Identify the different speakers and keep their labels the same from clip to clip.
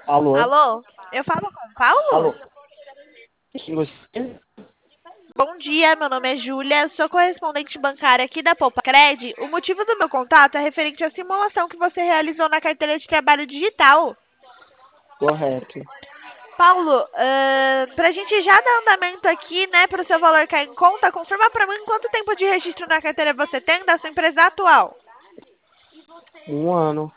Speaker 1: Alô?
Speaker 2: Alô? Eu falo com o Paulo?
Speaker 1: Alô? Quem você?
Speaker 2: Bom dia, meu nome é Júlia, sou correspondente bancária aqui da Poupa Cred. O motivo do meu contato é referente à simulação que você realizou na carteira de trabalho digital.
Speaker 1: Correto.
Speaker 2: Paulo, para a gente já dar andamento aqui, né, para o seu valor cair em conta, confirma para mim quanto tempo de registro na carteira você tem da sua empresa atual.
Speaker 1: Um ano.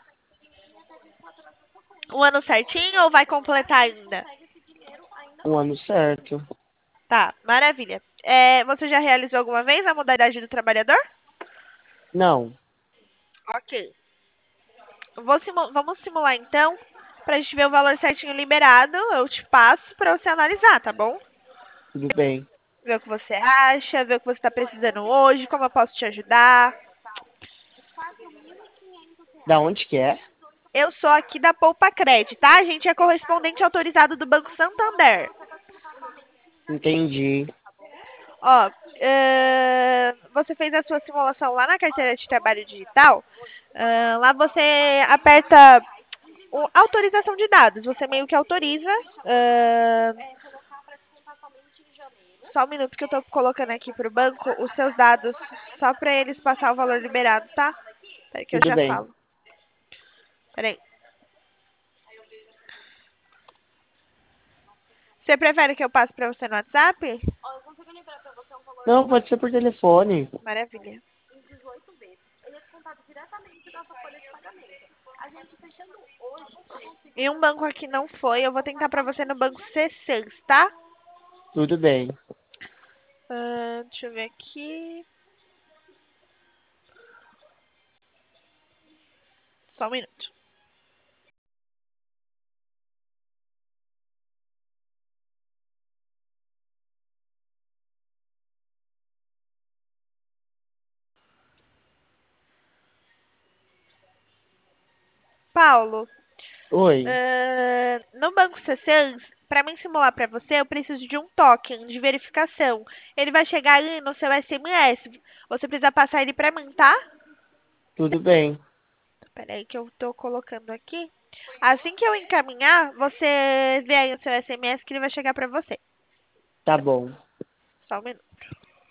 Speaker 2: Um ano certinho ou vai completar ainda?
Speaker 1: Um ano certo.
Speaker 2: Tá, maravilha. Você já realizou alguma vez a modalidade do trabalhador?
Speaker 1: Não.
Speaker 2: Ok. Vamos simular então, pra gente ver o valor certinho liberado. Eu te passo pra você analisar, tá bom?
Speaker 1: Tudo bem.
Speaker 2: Ver o que você acha, ver o que você está precisando hoje, como eu posso te ajudar.
Speaker 1: Da onde que é?
Speaker 2: Eu sou aqui da Poupa Cred, tá? A gente é correspondente autorizado do Banco Santander.
Speaker 1: Entendi.
Speaker 2: Ó, você fez a sua simulação lá na carteira de trabalho digital. Lá você aperta autorização de dados. Você meio que autoriza. ah, Só um minuto que eu tô colocando aqui pro banco os seus dados, só para eles passar o valor liberado, tá? Peraí que eu
Speaker 1: Tudo
Speaker 2: já
Speaker 1: bem.
Speaker 2: falo. Peraí. Você prefere que eu passe para você no WhatsApp?
Speaker 1: Não, pode ser por telefone.
Speaker 2: Maravilha. E um banco aqui não foi, eu vou tentar para você no banco C6, tá?
Speaker 1: Tudo bem.
Speaker 2: Deixa eu ver aqui. Só um minuto. Paulo,
Speaker 1: Oi.
Speaker 2: no banco C6, para mim simular para você, eu preciso de um token de verificação. Ele vai chegar aí no seu SMS. Você precisa passar ele para mim, tá?
Speaker 1: Tudo bem.
Speaker 2: Peraí que eu tô colocando aqui. Assim que eu encaminhar, você vê aí o seu SMS que ele vai chegar para você.
Speaker 1: Tá bom.
Speaker 2: Só um minuto.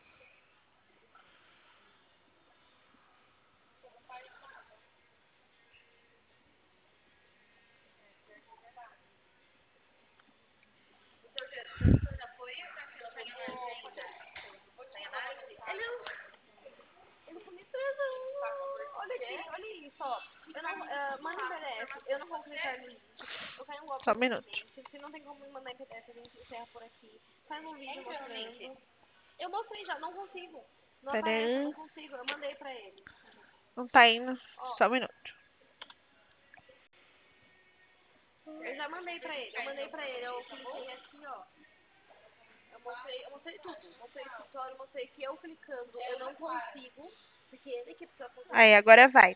Speaker 2: Só um minuto. Peraí. Não tá indo. Só um minuto. Aí, agora vai.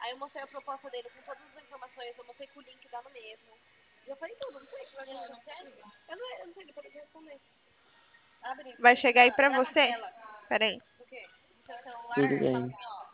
Speaker 2: Vai chegar aí pra você? Peraí.
Speaker 1: Tudo bem.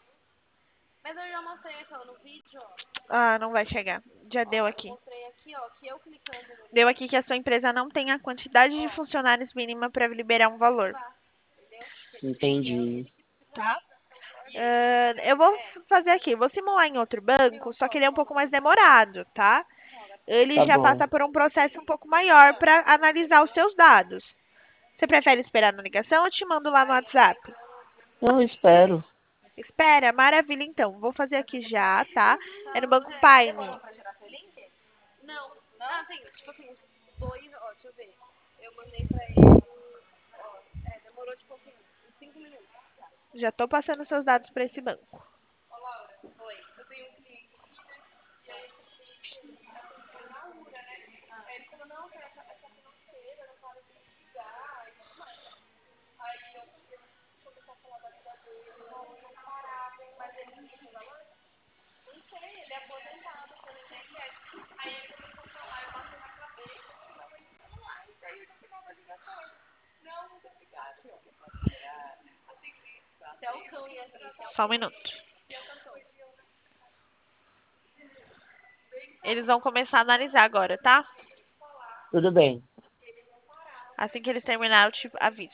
Speaker 2: Ah, não vai chegar. Já deu aqui. Deu aqui que a sua empresa não tem a quantidade de funcionários mínima para liberar um valor.
Speaker 1: Entendi.
Speaker 2: Tá? Eu vou fazer aqui, vou simular em outro banco, só que ele é um pouco mais demorado, tá? Ele
Speaker 1: Tá
Speaker 2: já
Speaker 1: bom.
Speaker 2: passa por um processo um pouco maior para analisar os seus dados. Você prefere esperar na ligação ou eu te mando lá no WhatsApp?
Speaker 1: Não, espero.
Speaker 2: Espera, maravilha então. Vou fazer aqui já, tá? É no Banco Paine. Já tô passando seus dados para esse banco. Só um minuto. Eles vão começar a analisar agora, tá?
Speaker 1: Tudo bem.
Speaker 2: Assim que eles terminarem, eu te aviso.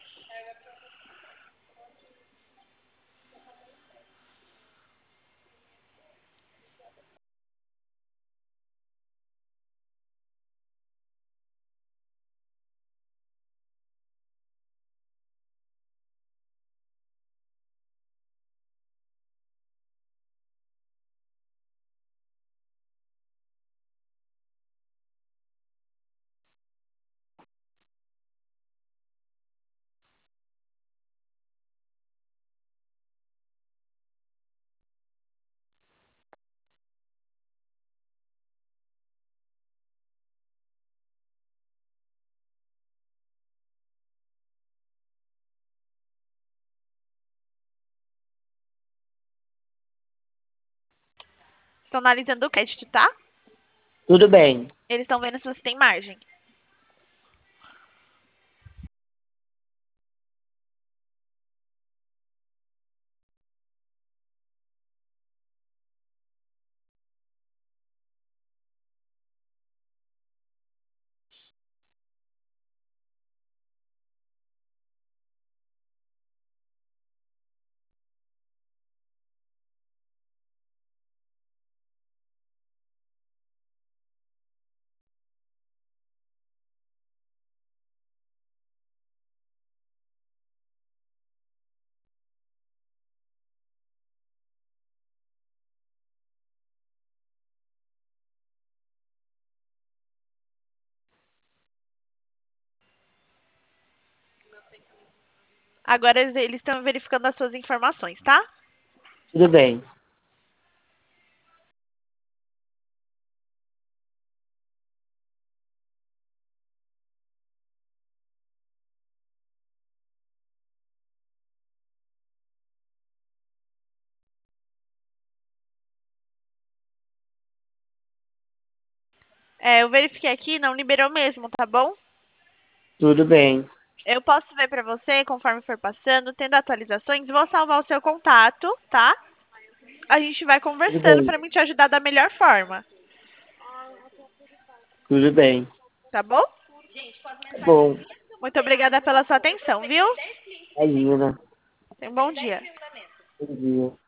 Speaker 2: Estão analisando o crédito, tá?
Speaker 1: Tudo bem.
Speaker 2: Eles estão vendo se você tem margem. Agora eles estão verificando as suas informações, tá?
Speaker 1: Tudo bem.
Speaker 2: É, eu verifiquei aqui, não liberou mesmo, tá bom?
Speaker 1: Tudo bem.
Speaker 2: Eu posso ver pra você, conforme for passando, tendo atualizações, vou salvar o seu contato, tá? A gente vai
Speaker 1: Tudo
Speaker 2: conversando
Speaker 1: bem.
Speaker 2: pra me te ajudar da melhor forma,
Speaker 1: Tudo bem.
Speaker 2: tá bom?
Speaker 1: Tá bom.
Speaker 2: Muito obrigada pela sua atenção, viu?
Speaker 1: Imagina.
Speaker 2: Tenha um bom dia.
Speaker 1: Bom dia.